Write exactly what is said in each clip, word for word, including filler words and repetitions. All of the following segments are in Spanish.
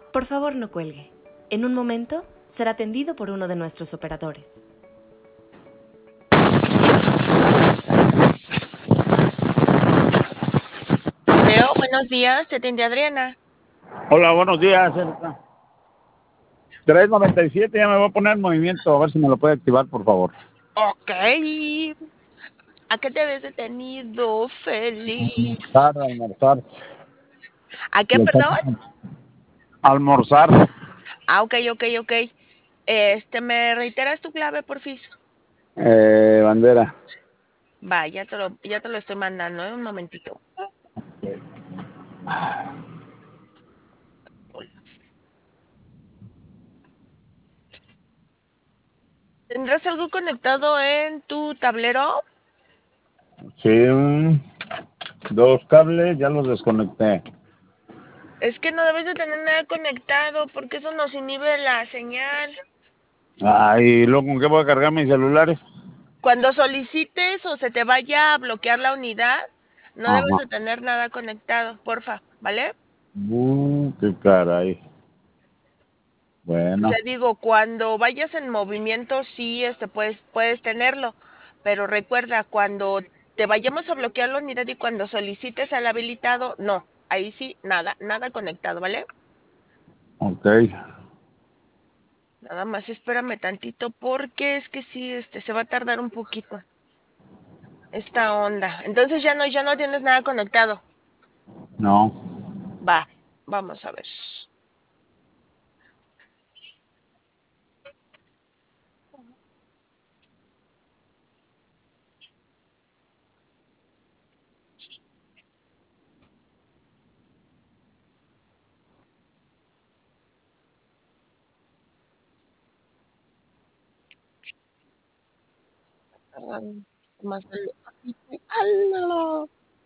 Por favor, no cuelgue. En un momento será atendido por uno de nuestros operadores. Veo, buenos días, te atiende Adriana. Hola, buenos días. tres noventa y siete, ya me voy a poner en movimiento, a ver si me lo puede activar, por favor. Ok. ¿A qué te habías detenido, Félix? Almorzar, almorzar. ¿A qué, perdón? Almorzar. Ah, ok, ok, ok. Este, ¿me reiteras tu clave, porfis? Eh, bandera. Va, ya te lo, ya te lo estoy mandando, ¿eh? Un momentito. ¿Tendrás algo conectado en tu tablero? Sí, un- dos cables, ya los desconecté. Es que no debes de tener nada conectado porque eso nos inhibe la señal. Ah, ¿y luego con qué voy a cargar mis celulares? Cuando solicites o se te vaya a bloquear la unidad, no debes Ajá. de tener nada conectado, porfa, ¿vale? Uh, qué caray. O sea, Bueno, digo, cuando vayas en movimiento, sí, este, puedes, puedes tenerlo, pero recuerda, cuando te vayamos a bloquear la unidad y cuando solicites al habilitado, no, ahí sí, nada, nada conectado, ¿vale? ok. Nada más espérame tantito porque es que sí, este, se va a tardar un poquito esta onda. Entonces ya no, ya no tienes nada conectado. No. Va, vamos a ver. Tardando más de lo- ¡Hala!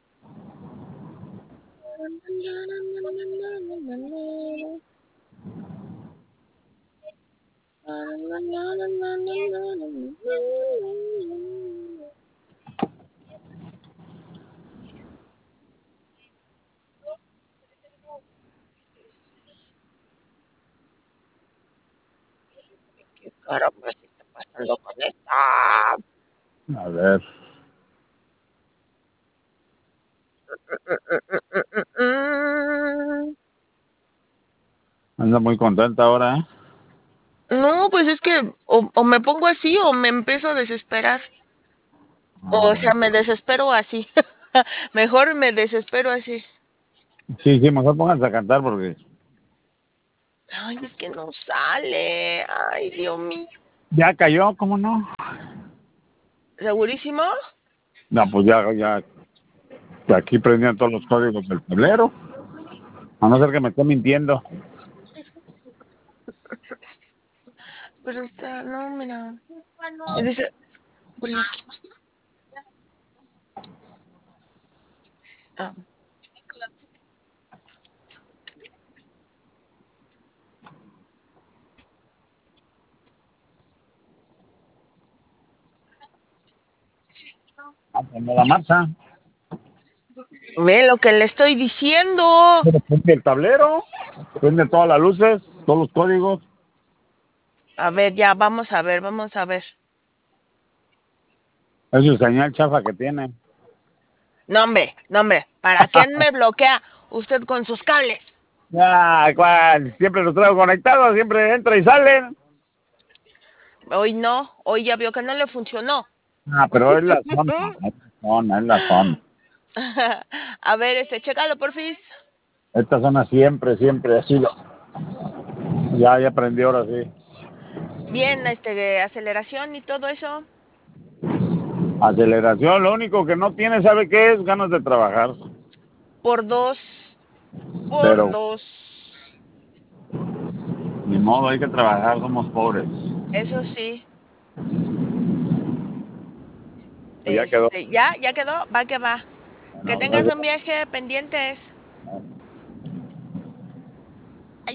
¿Qué caramba se está pasando con esta? A ver. Anda muy contenta ahora, ¿eh? No, pues es que o, o me pongo así o me empiezo a desesperar. O sea, me desespero así. Mejor me desespero así. Sí, sí, mejor pónganse a cantar porque Ay, es que no sale. Ay, Dios mío. ya cayó, ¿cómo no? ¿Segurísimo? No, pues ya, ya, aquí prendían todos los códigos del tablero. A no ser que me esté mintiendo. Pero está, no, mira. Y dice, bueno, ah, Ah, pues no la marcha. ve lo que le estoy diciendo. Pero prende el tablero, prende todas las luces, todos los códigos. A ver, ya, vamos a ver, vamos a ver. Es su señal chafa que tiene. No, hombre, no, hombre. ¿Para quién me bloquea usted con sus cables? Ya, cuál, siempre los traigo conectados, siempre entra y salen. Hoy no, hoy ya vio que no le funcionó. Ah, pero es la zona, es la zona, es la zona. A ver, este, chécalo, porfis. Esta zona siempre, siempre ha sido. Ya, ya aprendí ahora sí. Bien, este, aceleración y todo eso. Aceleración, lo único que no tiene, ¿sabe qué es? Ganas de trabajar. Por dos, por Pero dos. ni modo, hay que trabajar, somos pobres. Eso sí. Pues ya quedó. Este, ya, ya quedó, va que va. Que Bueno, tengas gracias. un viaje pendientes.